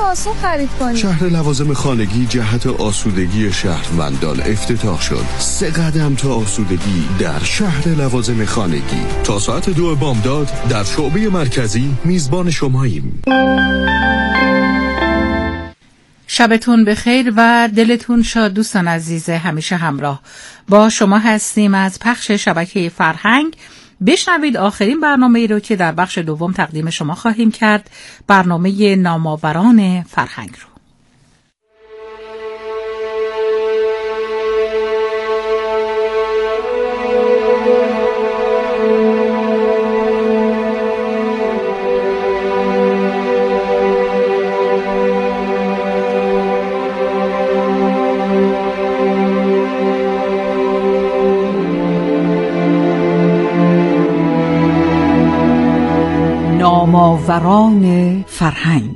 آسون خرید کنید. شهر لوازم خانگی جهت آسودگی شهروندان افتتاح شد. 3 قدم تا آسودگی در شهر لوازم خانگی. تا ساعت 2 بامداد در شعبه مرکزی میزبان شماییم. شبتون بخیر و دلتون شاد دوستان عزیز. همیشه همراه با شما هستیم از پخش شبکه فرهنگ. بشنوید آخرین برنامه‌ای رو که در بخش دوم تقدیم شما خواهیم کرد، برنامه نامآوران فرهنگ رو. نامآوران فرهنگ.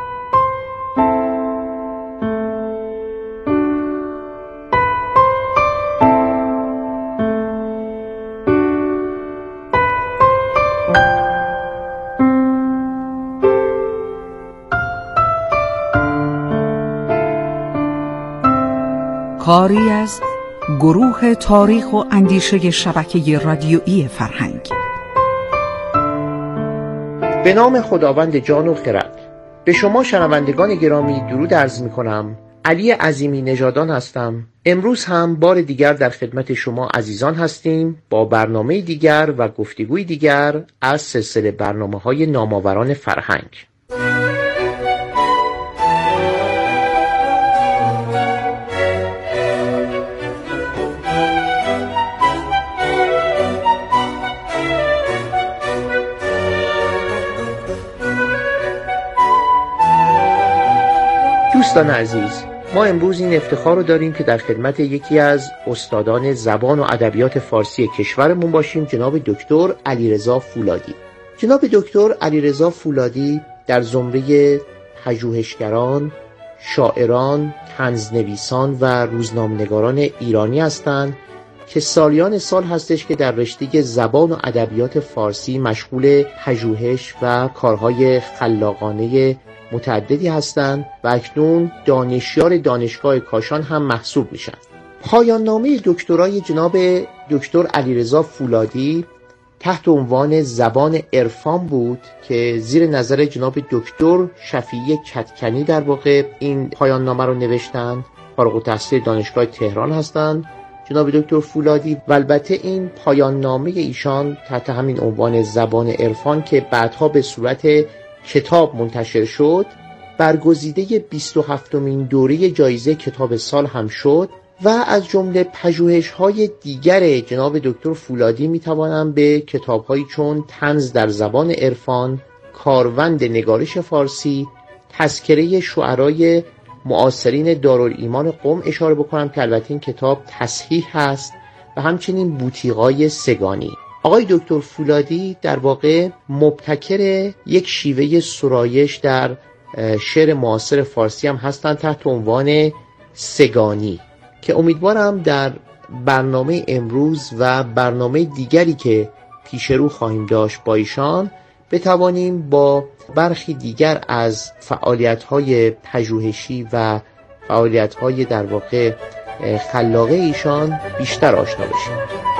کاری از گروه تاریخ و اندیشه شبکه رادیویی فرهنگ. به نام خداوند جان و خرد. به شما شنوندگان گرامی درود عرض می کنم. علی عظیمی نژادان هستم. امروز هم بار دیگر در خدمت شما عزیزان هستیم با برنامه دیگر و گفتگوی دیگر از سلسله برنامه‌های نامآوران فرهنگ. دوستان عزیز، ما امروز این افتخار رو داریم که در خدمت یکی از استادان زبان و ادبیات فارسی کشورمون باشیم، جناب دکتر علیرضا فولادی. جناب دکتر علیرضا فولادی در زمره پژوهشگران، شاعران، طنزنویسان و روزنامه‌نگاران ایرانی هستند که سالیان سال هستش که در رشته زبان و ادبیات فارسی مشغول پژوهش و کارهای خلاقانه متعددی هستند و اکنون دانشیار دانشگاه کاشان هم محسوب میشن. پایان نامه دکترای جناب دکتر علیرضا فولادی تحت عنوان زبان عرفان بود که زیر نظر جناب دکتر شفیعی کدکنی در واقع این پایان نامه رو نوشتن. فارغ التحصیل دانشگاه تهران هستند جناب دکتر فولادی و البته این پایان نامه ایشان تحت همین عنوان زبان عرفان که بعدها به صورت کتاب منتشر شد، برگزیده 27مین دوره جایزه کتاب سال هم شد و از جمله پژوهش‌های دیگر جناب دکتر فولادی می‌توانم به کتاب‌هایی چون طنز در زبان عرفان، کاروند نگارش فارسی، تذکره شعرای معاصرین دارالایمان قم اشاره بکنم که البته این کتاب تصحیح هست و همچنین بوتیقای سگانی. آقای دکتر فولادی در واقع مبتکر یک شیوه سرایش در شعر معاصر فارسی هم هستند تحت عنوان سگانی که امیدوارم در برنامه امروز و برنامه دیگری که پیش رو خواهیم داشت با ایشان بتوانیم با برخی دیگر از فعالیت‌های پژوهشی و فعالیت‌های در واقع خلاقه ایشان بیشتر آشنا بشیم.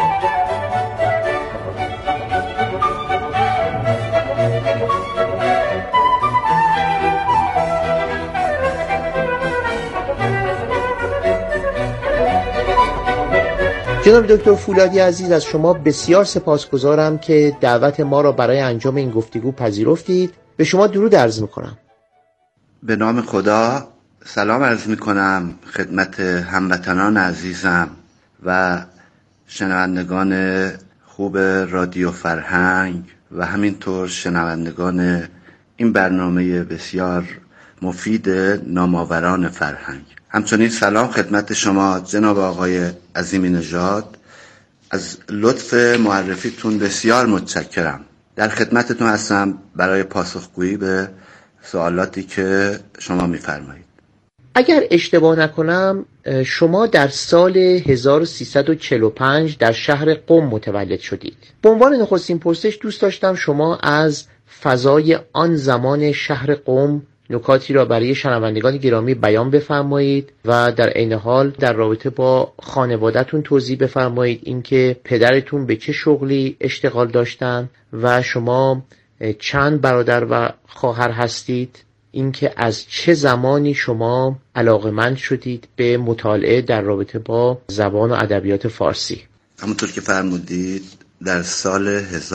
جناب دکتر فولادی عزیز، از شما بسیار سپاسگزارم که دعوت ما را برای انجام این گفتگو پذیرفتید. به شما درود عرض میکنم. به نام خدا سلام عرض میکنم خدمت هموطنان عزیزم و شنوندگان خوب رادیو فرهنگ و همینطور شنوندگان این برنامه بسیار مفید نامآوران فرهنگ. همچنین سلام خدمت شما جناب آقای عظیمی نژاد. از لطف معرفیتون بسیار متشکرم. در خدمتتون هستم برای پاسخگویی به سوالاتی که شما می‌فرمایید. اگر اشتباه نکنم شما در سال 1345 در شهر قم متولد شدید. به عنوان نخستین پرسش دوست داشتم شما از فضای آن زمان شهر قم نکاتی را برای شنوندگان گرامی بیان بفرمایید و در عین حال در رابطه با خانواده‌تون توضیح بفرمایید اینکه پدرتون به چه شغلی اشتغال داشتن و شما چند برادر و خواهر هستید، اینکه از چه زمانی شما علاقه‌مند شدید به مطالعه در رابطه با زبان و ادبیات فارسی. همونطور که فرمودید در سال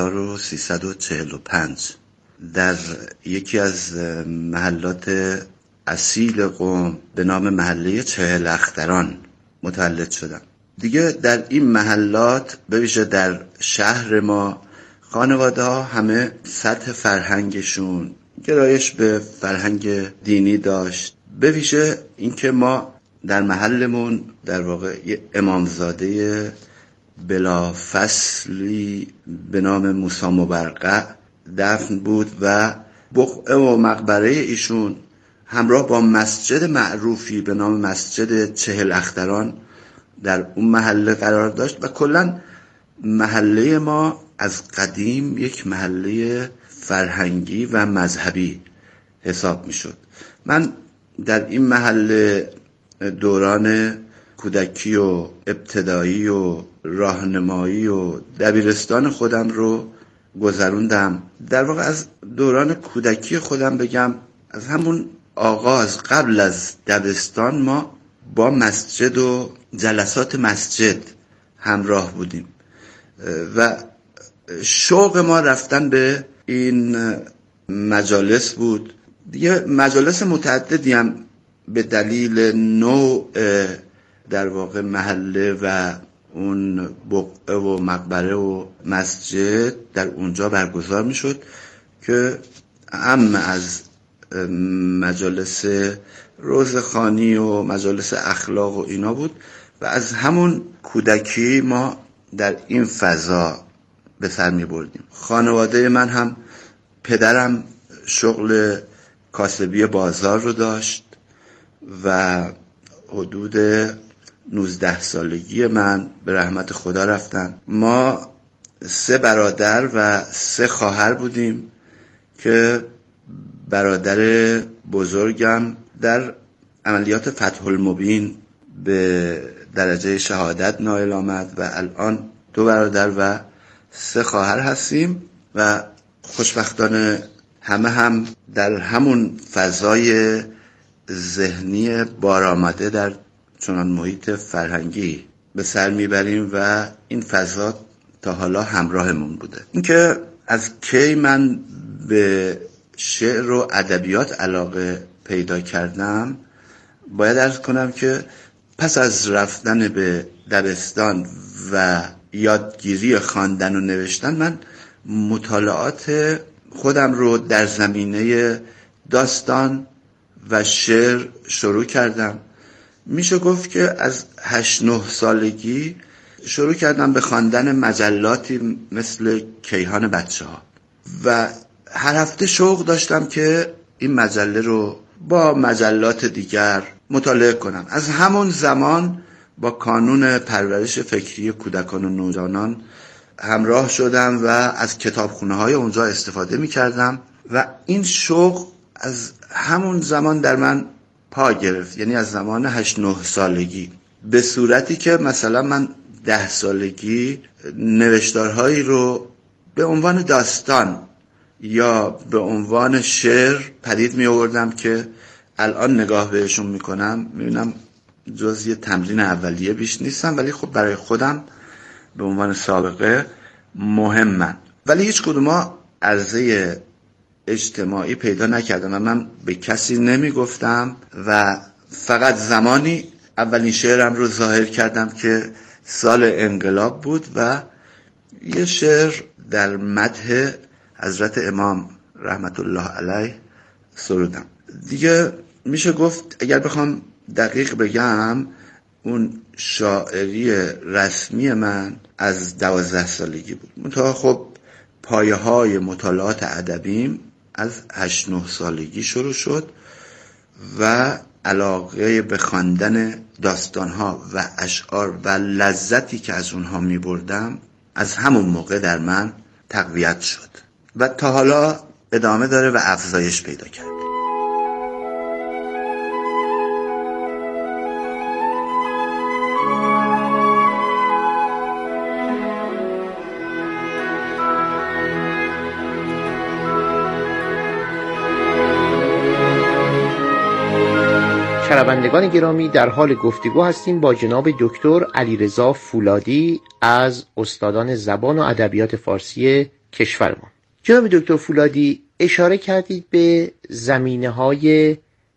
1345 در یکی از محلات اصیل قم به نام محله چهل اختران متولد شدم. دیگه در این محلات به ویژه در شهر ما خانواده ها همه سطح فرهنگشون گرایش به فرهنگ دینی داشت. به ویژه اینکه ما در محلمون در واقع یه امامزاده بلا فصلی به نام موسی مبرقع دفن بود و بقعه و مقبره ایشون همراه با مسجد معروفی به نام مسجد چهل اختران در اون محله قرار داشت و کلاً محله ما از قدیم یک محله فرهنگی و مذهبی حساب می شد. من در این محله دوران کودکی و ابتدایی و راهنمایی و دبیرستان خودم رو گذروندم. در واقع از دوران کودکی خودم بگم، از همون آغاز قبل از دبستان ما با مسجد و جلسات مسجد همراه بودیم و شوق ما رفتن به این مجالس بود. دیگه مجالس متعددی هم به دلیل نوع در واقع محله و اون بقعه و مقبره و مسجد در اونجا برگزار می شد که هم از مجالس روزخوانی و مجالس اخلاق و اینا بود و از همون کودکی ما در این فضا به سر می بردیم. خانواده من هم پدرم شغل کاسبی بازار رو داشت و حدود 19 سالگی من به رحمت خدا رفتن. ما 3 برادر و 3 خواهر بودیم که برادر بزرگم در عملیات فتح المبین به درجه شهادت نائل آمد و الان 2 برادر و 3 خواهر هستیم و خوشبختانه همه هم در همون فضای ذهنی بارآمده در چنان محیط فرهنگی به سر میبریم و این فضا تا حالا همراهمون بوده. اینکه از کی من به شعر و ادبیات علاقه پیدا کردم، باید عرض کنم که پس از رفتن به دبستان و یادگیری خواندن و نوشتن، من مطالعات خودم رو در زمینه داستان و شعر شروع کردم. میشه گفت که از 8-9 سالگی شروع کردم به خواندن مجلاتی مثل کیهان بچه ها و هر هفته شوق داشتم که این مجله رو با مجلات دیگر مطالعه کنم. از همون زمان با کانون پرورش فکری کودکان و نوجوانان همراه شدم و از کتابخونه های اونجا استفاده می کردم و این شوق از همون زمان در من پا گرفت، یعنی از زمان 8-9 سالگی، به صورتی که مثلا من 10 سالگی نوشتارهایی رو به عنوان داستان یا به عنوان شعر پدید می آوردم که الان نگاه بهشون میکنم میبینم جز یه تمرین اولیه بیش نیستم، ولی خب برای خودم به عنوان سابقه مهمن، ولی هیچ کدوما عرضه اجتماعی پیدا نکردم و من به کسی نمی گفتم و فقط زمانی اولین شعرم رو ظاهر کردم که سال انقلاب بود و یه شعر در مدح حضرت امام رحمت الله علیه سرودم. دیگه میشه گفت اگر بخوام دقیق بگم اون شاعری رسمی من از 12 سالگی بود. منتها خب پایه های مطالعات ادبیم از 8-9 سالگی شروع شد و علاقه به خواندن داستانها و اشعار و لذتی که از اونها می بردم از همون موقع در من تقویت شد و تا حالا ادامه داره و افزایش پیدا کرده. شنوندگان گرامی، در حال گفتگو هستیم با جناب دکتر علیرضا فولادی از استادان زبان و ادبیات فارسی کشورمان. جناب دکتر فولادی، اشاره کردید به زمینه‌های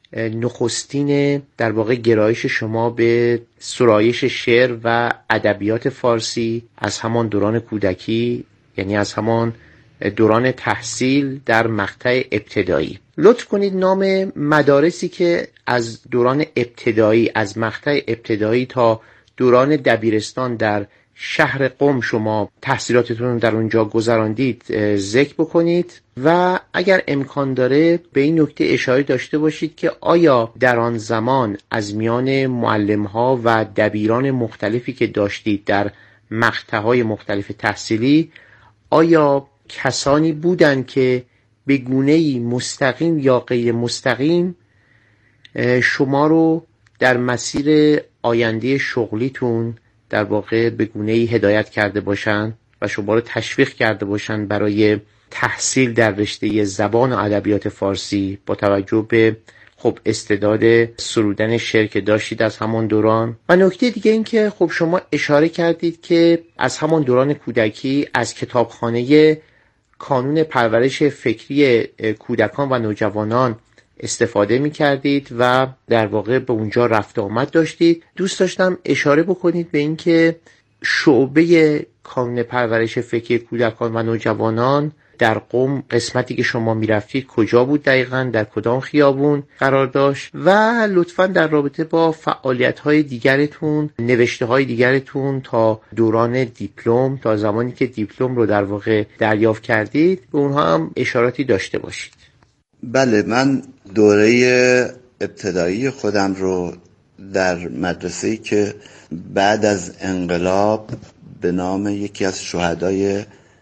نخستین در واقع گرایش شما به سرایش شعر و ادبیات فارسی از همان دوران کودکی، یعنی از همان دوران تحصیل در مقطع ابتدایی. لطف کنید نام مدارسی که از دوران ابتدایی، از مقطع ابتدایی تا دوران دبیرستان در شهر قم شما تحصیلاتتون در اونجا گذراندید ذکر بکنید و اگر امکان داره به این نکته اشاره داشته باشید که آیا در آن زمان از میان معلم‌ها و دبیران مختلفی که داشتید در مقطع‌های مختلف تحصیلی، آیا کسانی بودند که به گونه‌ای مستقیم یا غیر مستقیم شما رو در مسیر آینده شغلیتون در واقع به گونه‌ای هدایت کرده باشن و شما رو تشویق کرده باشن برای تحصیل در رشته زبان و ادبیات فارسی با توجه به خب استعداد سرودن شعر که داشتید از همان دوران؟ و نکته دیگه این که خب شما اشاره کردید که از همان دوران کودکی از کتابخانه کانون پرورش فکری کودکان و نوجوانان استفاده می کردید و در واقع به اونجا رفت آمد داشتید. دوست داشتم اشاره بکنید به این که شعبه کانون پرورش فکری کودکان و نوجوانان در قم قسمتی که شما می رفتید کجا بود دقیقاً، در کدام خیابون قرار داشت و لطفاً در رابطه با فعالیت‌های دیگرتون، نوشته‌های دیگرتون تا دوران دیپلم، تا زمانی که دیپلم رو در واقع دریافت کردید به اونها هم اشاراتی داشته باشید. بله، من دوره ابتدایی خودم رو در مدرسه‌ای که بعد از انقلاب به نام یکی از شهدای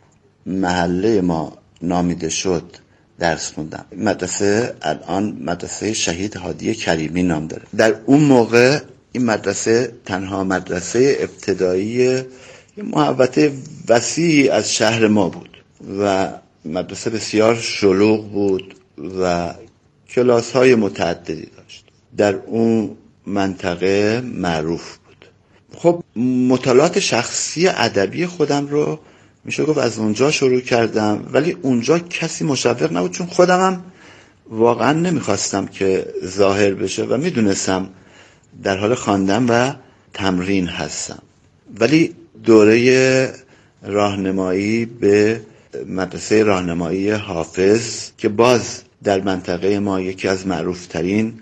محله ما نامیده شد درس خوندم. مدرسه الان مدرسه شهید هادی کریمی نام داره. در اون موقع این مدرسه تنها مدرسه ابتدایی محوطه وسیعی از شهر ما بود و مدرسه بسیار شلوغ بود و کلاس های متعددی داشت. در اون منطقه معروف بود. خب مطالعات شخصی ادبی خودم رو میشه گفت از اونجا شروع کردم، ولی اونجا کسی مشوق نبود چون خودم هم واقعا نمیخواستم که ظاهر بشه و میدونستم در حال خواندن و تمرین هستم. ولی دوره راهنمایی به مدرسه راهنمایی حافظ که باز در منطقه ما یکی از معروفترین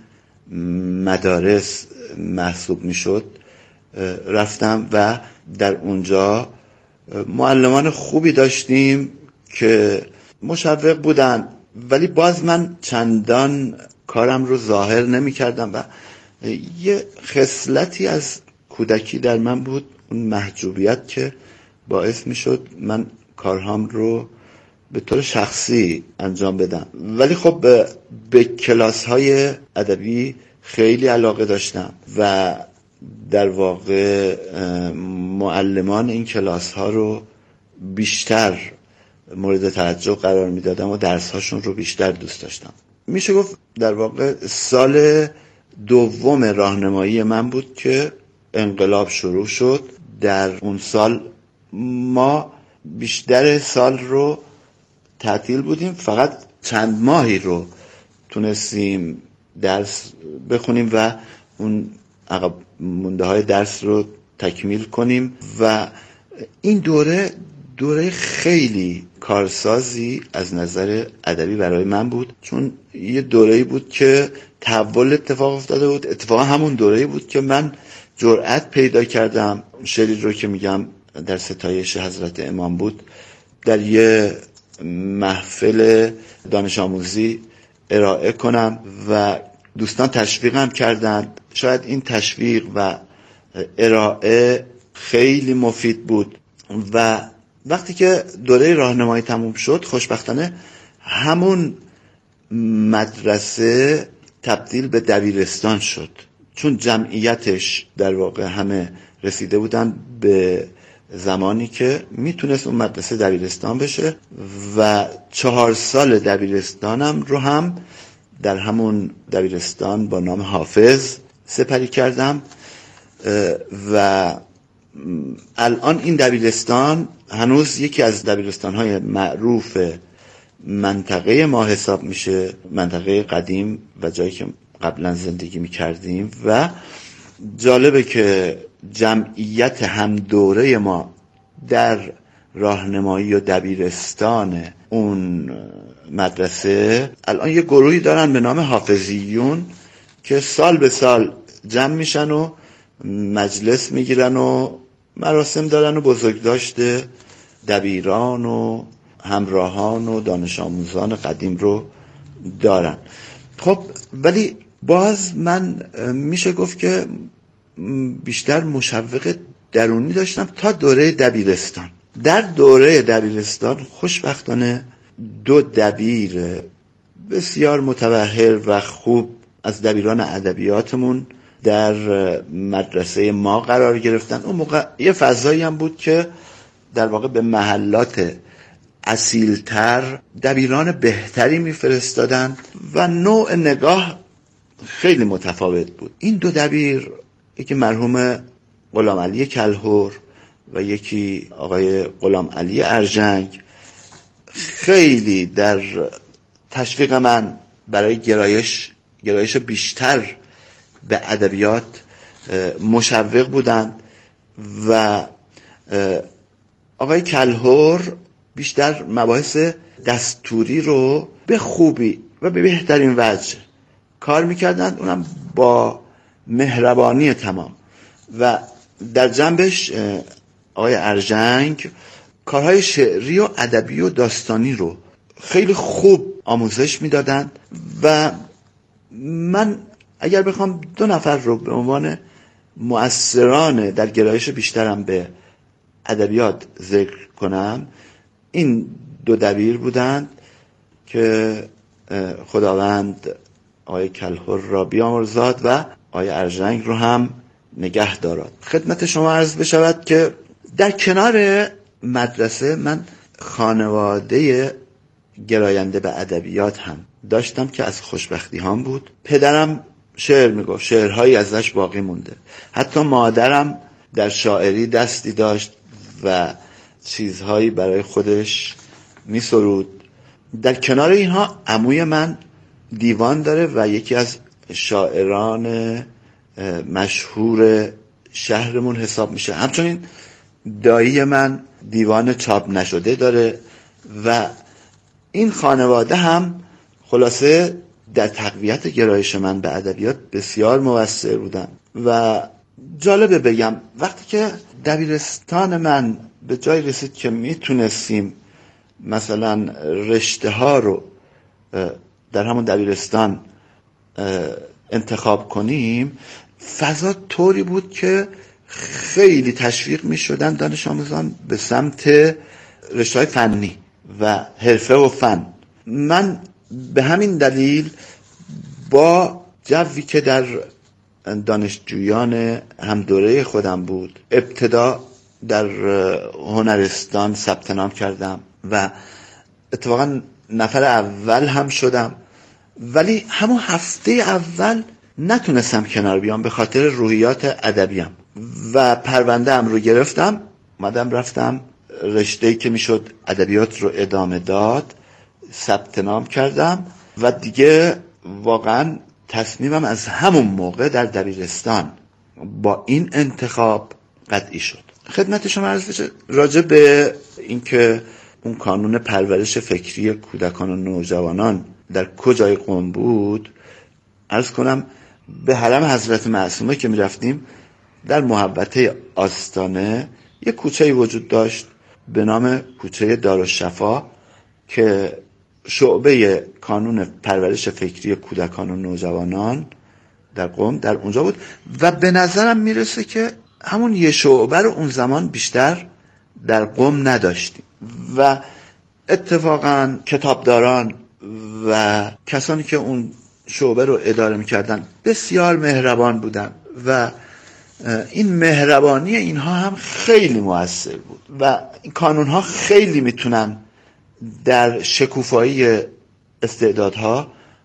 مدارس محسوب میشد رفتم و در اونجا معلمان خوبی داشتیم که مشوق بودن، ولی باز من چندان کارم رو ظاهر نمی کردم و یه خصلتی از کودکی در من بود، اون محجوبیت که باعث می شد من کارهام رو به طور شخصی انجام بدم. ولی خب به کلاس های ادبی خیلی علاقه داشتم و در واقع معلمان این کلاس ها رو بیشتر مورد توجه قرار میدادم و درس هاشون رو بیشتر دوست داشتم. میشه گفت در واقع سال دوم راهنمایی من بود که انقلاب شروع شد. در اون سال ما بیشتر سال رو تعطیل بودیم، فقط چند ماهی رو تونستیم درس بخونیم و اون عقب مونده های درس رو تکمیل کنیم و این دوره خیلی کارسازی از نظر ادبی برای من بود، چون یه دوره‌ای بود که تحول اتفاق افتاده بود. اتفاقا همون دوره‌ای بود که من جرأت پیدا کردم شعری رو که میگم در ستایش حضرت امام بود در یه محفل دانش آموزی ارائه کنم و دوستان تشویقم کردند. شاید این تشویق و ارائه خیلی مفید بود و وقتی که دوره راهنمایی تموم شد خوشبختانه همون مدرسه تبدیل به دبیرستان شد، چون جمعیتش در واقع همه رسیده بودن به زمانی که میتونست اون مدرسه دبیرستان بشه و 4 سال دبیرستانم رو هم در همون دبیرستان با نام حافظ سپری کردم و الان این دبیرستان هنوز یکی از دبیرستان‌های معروف منطقه ما حساب میشه، منطقه قدیم و جایی که قبلا زندگی میکردیم. و جالبه که جمعیت هم دوره ما در راهنمایی و دبیرستان اون مدرسه الان یه گروهی دارن به نام حافظیون که سال به سال جمع میشن و مجلس میگیرن و مراسم دارن و بزرگداشت دبیران و همراهان و دانش آموزان قدیم رو دارن. خب ولی باز من میشه گفت که بیشتر مشوق درونی داشتم تا دوره دبیرستان. در دوره دبیرستان خوشبختانه 2 دبیر بسیار متبحر و خوب از دبیران ادبیاتمون در مدرسه ما قرار گرفتن. اون موقع یه فضایی هم بود که در واقع به محلات اصیلتر دبیران بهتری میفرستادن و نوع نگاه خیلی متفاوت بود. این 2 دبیر، یکی مرحوم غلام علی کلهر و یکی آقای غلام علی ارژنگ، خیلی در تشویق من برای گرایش بیشتر به ادبیات مشوق بودند. و آقای کلهر بیشتر مباحث دستوری رو به خوبی و به بهترین وجه کار میکردند، اونم با مهربانی تمام. و در جنبش آقای ارژنگ کارهای شعری و ادبی و داستانی رو خیلی خوب آموزش میدادند. و من اگر بخوام 2 نفر رو به عنوان مؤثران در گرایش بیشترم به ادبیات ذکر کنم، این 2 دبیر بودند که خداوند آقای کلهر را بیامرزاد و آقای ارژنگ رو هم نگه دارد. خدمت شما عرض بشود که در کنار مدرسه من خانواده گراینده به ادبیات هم داشتم که از خوشبختی هم بود. پدرم شعر میگفت، شعرهایی ازش باقی مونده. حتی مادرم در شاعری دستی داشت و چیزهایی برای خودش میسرود. در کنار اینها عموی من دیوان داره و یکی از شاعران مشهور شهرمون حساب میشه. همچنین دایی من دیوان چاپ نشده داره و این خانواده هم خلاصه در تقویت گرایش من به ادبیات بسیار مؤثر بودن. و جالبه بگم وقتی که دبیرستان من به جای رسید که میتونستیم مثلا رشته ها رو در همون دبیرستان انتخاب کنیم، فضا طوری بود که خیلی تشویق می شدن دانش آموزان به سمت رشته‌های فنی و حرفه و فن. من به همین دلیل با جوی که در دانشجویان هم دوره خودم بود، ابتدا در هنرستان ثبت نام کردم و اتفاقا نفر اول هم شدم. ولی همون هفته اول نتونستم کنار بیام به خاطر روحیات ادبیم و پرونده ام رو گرفتم، اومدم رفتم رشته‌ای که میشد ادبیات رو ادامه داد، ثبت نام کردم و دیگه واقعا تصمیمم از همون موقع در دبیرستان با این انتخاب قطعی شد. خدمت شما عرض بشه راجع به اینکه اون کانون پرورش فکری کودکان و نوجوانان در کجای قم بود، عرض کنم به حرم حضرت معصومه که می رفتیم در محوطه آستانه یک کوچه‌ای وجود داشت به نام کوچه دارالشفا که شعبه کانون پرورش فکری کودکان و نوجوانان در قم در اونجا بود و به نظرم میرسه که همون یه شعبه رو اون زمان بیشتر در قم نداشتیم و اتفاقا کتابداران و کسانی که اون شعبه رو اداره میکردن بسیار مهربان بودن و این مهربانی اینها هم خیلی مؤثر بود و این کانون ها خیلی میتونن در شکوفایی استعدادها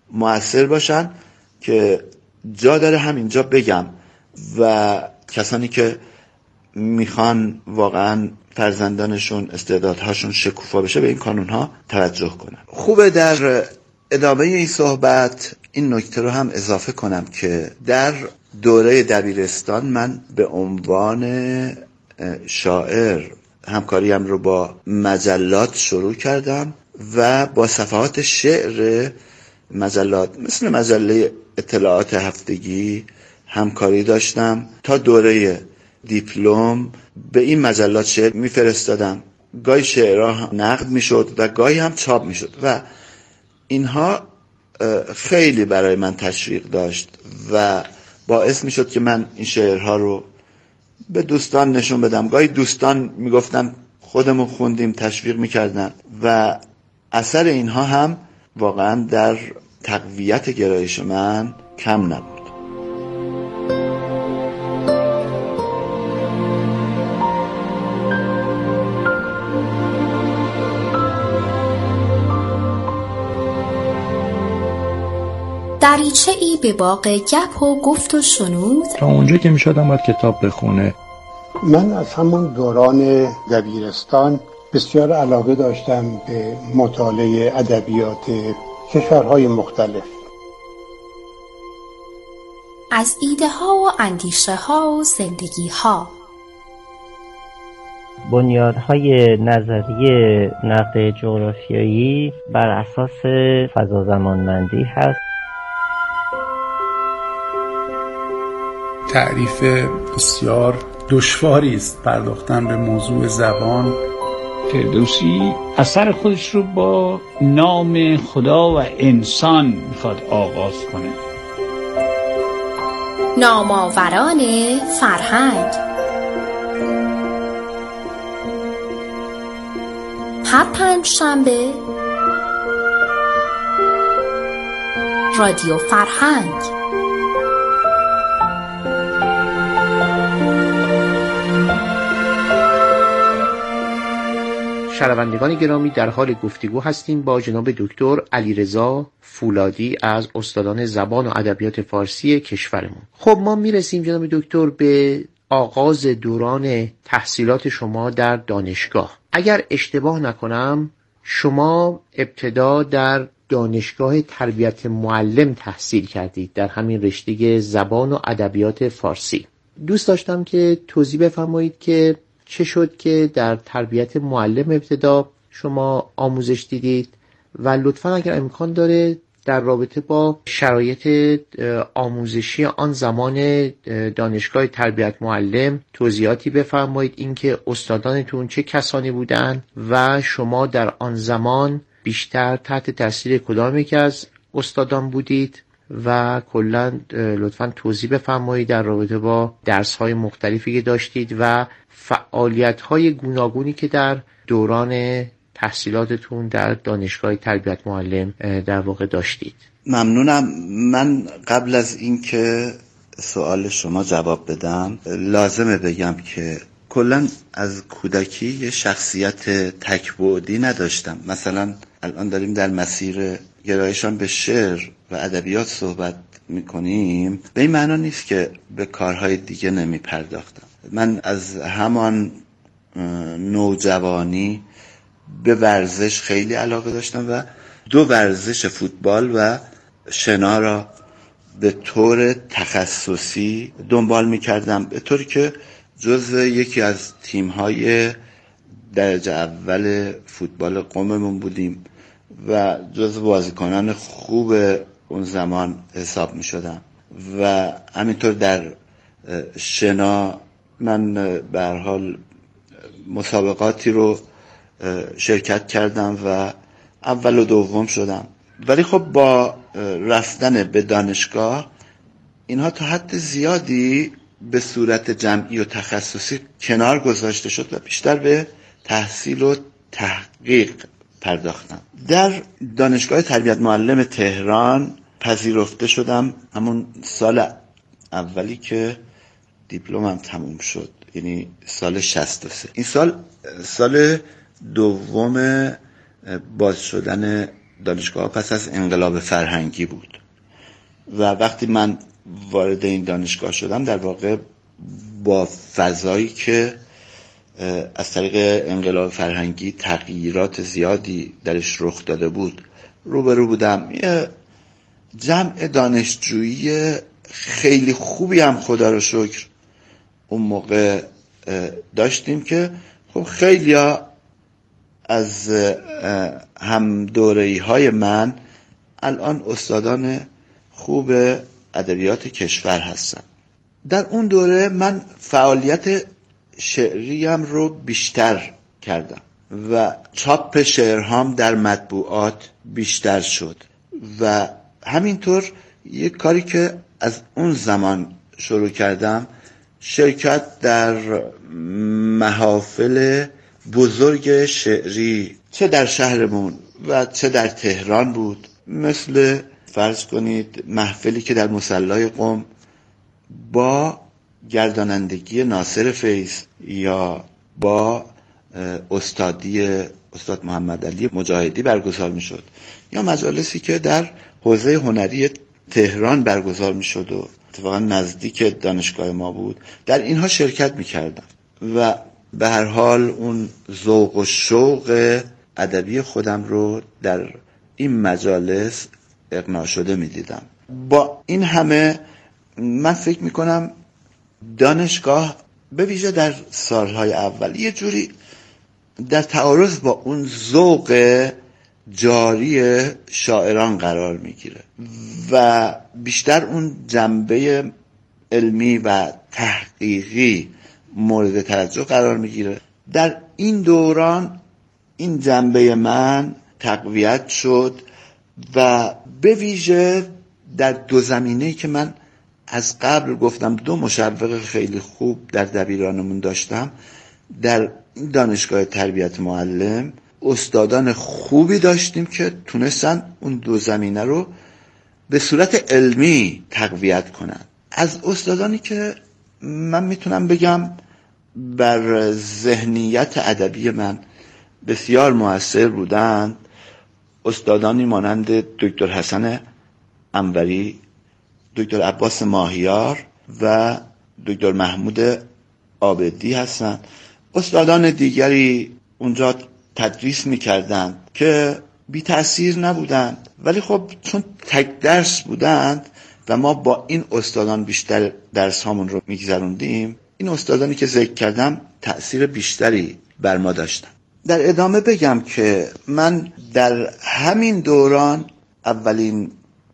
مؤثر باشن که جا داره همینجا بگم و کسانی که میخوان واقعا فرزندانشون استعدادهاشون شکوفا بشه به این کانونها توجه کنن. خوبه در ادامه این صحبت این نکته رو هم اضافه کنم که در دوره دبیرستان من به عنوان شاعر همکاریم رو با مجلات شروع کردم و با صفحات شعر مجلات مثل مجله اطلاعات هفتگی همکاری داشتم. تا دوره دیپلم به این مجلات شعر میفرستادم، گاهی شعرها نقد میشد و گاهی هم چاپ میشد و اینها خیلی برای من تشویق داشت و باعث میشد که من این شعرها رو به دوستان نشون بدم. گاهی دوستان میگفتن خودمون خوندیم، تشویق میکردن و اثر اینها هم واقعا در تقویت گرایش من کم نبود. دریچه ای به باغ گپ و گفت و شنود. تا اونجا که میشدم باید کتاب بخونه. من از همون دوران دبیرستان بسیار علاقه داشتم به مطالعه ادبیات کشورهای مختلف. از ایده ها و اندیشه ها و زندگی ها. بنیادهای نظریه نقد جغرافیایی بر اساس فضا زمانمندی هست. تعریف بسیار دشواری است پرداختن به موضوع زبان. فردوسی اثر خودش رو با نام خدا و انسان میخواد آغاز کنه. نامآوران فرهنگ. هر پنجشنبه رادیو فرهنگ. شنوندگان گرامی، در حال گفتگو هستیم با جناب دکتر علیرضا فولادی از استادان زبان و ادبیات فارسی کشورمون. خب ما میرسیم جناب دکتر به آغاز دوران تحصیلات شما در دانشگاه. اگر اشتباه نکنم شما ابتدا در دانشگاه تربیت معلم تحصیل کردید در همین رشته زبان و ادبیات فارسی. دوست داشتم که توضیح بفرمایید که چه شد که در تربیت معلم ابتدا شما آموزش دیدید و لطفاً اگر امکان داره در رابطه با شرایط آموزشی آن زمان دانشگاه تربیت معلم توضیحاتی بفرمایید، اینکه استادانتون چه کسانی بودند و شما در آن زمان بیشتر تحت تاثیر کدام یکی از استادان بودید و کلاً لطفاً توضیح بفرمایید در رابطه با درس‌های مختلفی که داشتید و فعالیت‌های گوناگونی که در دوران تحصیلاتتون در دانشگاه تربیت معلم در واقع داشتید. ممنونم. من قبل از اینکه سوال شما جواب بدم لازمه بگم که کلاً از کودکی یه شخصیت تک‌بعدی نداشتم. مثلا الان داریم در مسیر گرایشان به شعر و ادبیات صحبت میکنیم، به این معنا نیست که به کارهای دیگه نمی پرداختم. من از همان نوجوانی به ورزش خیلی علاقه داشتم و دو ورزش فوتبال و شنا را به طور تخصصی دنبال میکردم، به طوری که جزو یکی از تیم‌های درجه اول فوتبال قوممون بودیم و جزو بازیکنان خوب اون زمان حساب میشدم و همینطور در شنا من به هر حال مسابقاتی رو شرکت کردم و اول و دوم شدم. ولی خب با رفتن به دانشگاه اینها تا حد زیادی به صورت جمعی و تخصصی کنار گذاشته شد و بیشتر به تحصیل و تحقیق پرداختم. در دانشگاه تربیت معلم تهران پذیرفته شدم همون سال اولی که دیپلمم تموم شد، یعنی سال 63. این سال دوم باز شدن دانشگاه پس از انقلاب فرهنگی بود و وقتی من وارد این دانشگاه شدم در واقع با فضایی که از طریق انقلاب فرهنگی تغییرات زیادی درش رخ داده بود روبرو بودم. یه جمع دانشجویی خیلی خوبی هم خدا رو شکر اون موقع داشتیم که خب خیلی ها از هم دوره‌ای های من الان استادان خوب ادبیات کشور هستن. در اون دوره من فعالیت شعریم رو بیشتر کردم و چاپ شعرهام در مطبوعات بیشتر شد و همینطور یک کاری که از اون زمان شروع کردم، شرکت در محافل بزرگ شعری چه در شهرمون و چه در تهران بود، مثل فرض کنید محفلی که در مصلی قم با گردانندگی ناصر فیض یا با استادی استاد محمد علی مجاهدی برگزار می شد، یا مجالسی که در حوزه هنری تهران برگزار می شد و اتفاقا نزدیک دانشگاه ما بود، در اینها شرکت می کردم و به هر حال اون ذوق و شوق ادبی خودم رو در این مجالس اقناع شده می دیدم. با این همه من فکر می کنم دانشگاه به ویژه در سالهای اول یه جوری در تعارض با اون ذوق جاری شاعران قرار میگیره و بیشتر اون جنبه علمی و تحقیقی مورد توجه قرار میگیره. در این دوران این جنبه من تقویت شد و به ویژه در دو زمینه‌ای که من از قبل گفتم دو مشوق خیلی خوب در دبیرانمون داشتم، در این دانشگاه تربیت معلم استادان خوبی داشتیم که تونستن اون دو زمینه رو به صورت علمی تقویت کنن. از استادانی که من میتونم بگم بر ذهنیت ادبی من بسیار مؤثر بودند، استادانی مانند دکتر حسن انوری، دکتر عباس ماهیار و دکتر محمود عابدی هستند. استادان دیگری اونجا تدریس میکردند که بی تأثیر نبودند، ولی خب چون تک درس بودند و ما با این استادان بیشتر درس هامون رو میگذروندیم، این استادانی که ذکر کردم تأثیر بیشتری بر ما داشتن. در ادامه بگم که من در همین دوران اولین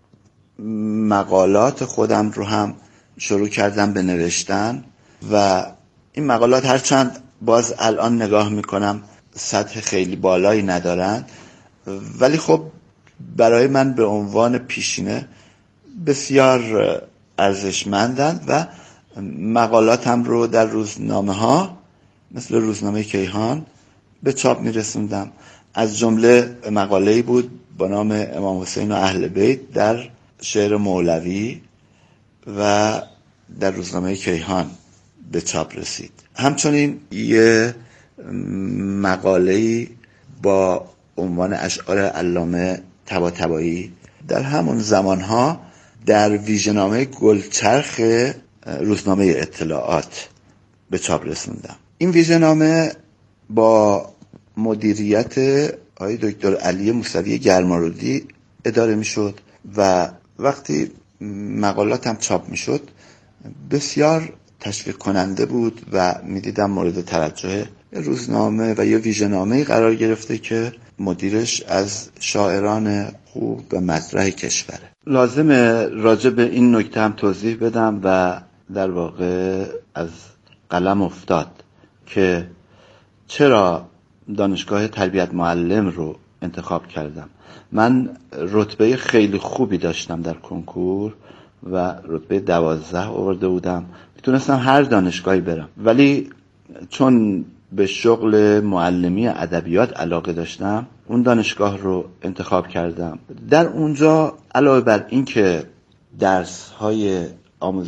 مقالات خودم رو هم شروع کردم به نوشتن و این مقالات هرچند باز الان نگاه میکنم سطح خیلی بالایی ندارن، ولی خب برای من به عنوان پیشینه بسیار ارزشمندند و مقالاتم رو در روزنامه ها مثل روزنامه کیهان به چاپ میرسوندم. از جمله مقاله‌ای بود با نام امام حسین و اهل بیت در شعر مولوی و در روزنامه کیهان به چاپ رسید. همچنین یه مقاله‌ای با عنوان اشعار علامه طباطبایی در همون زمانها در ویژه‌نامه گلچرخ روزنامه اطلاعات به چاپ رسوندم. این ویژه‌نامه با مدیریت آقای دکتر علی موسوی گرمارودی اداره میشد و وقتی مقالاتم چاپ میشد بسیار تشویق کننده بود و میدیدم مورد توجه روزنامه و یا ویژه‌نامه‌ای قرار گرفته که مدیرش از شاعران خوب و مطرح کشوره. لازمه راجع به این نکته هم توضیح بدم و در واقع از قلم افتاد که چرا دانشگاه تربیت معلم رو انتخاب کردم. من رتبه خیلی خوبی داشتم در کنکور و رتبه 12 آورده بودم، میتونستم هر دانشگاهی برم، ولی چون به شغل معلمی ادبیات علاقه داشتم اون دانشگاه رو انتخاب کردم. در اونجا علاوه بر این که درس‌های آموزشی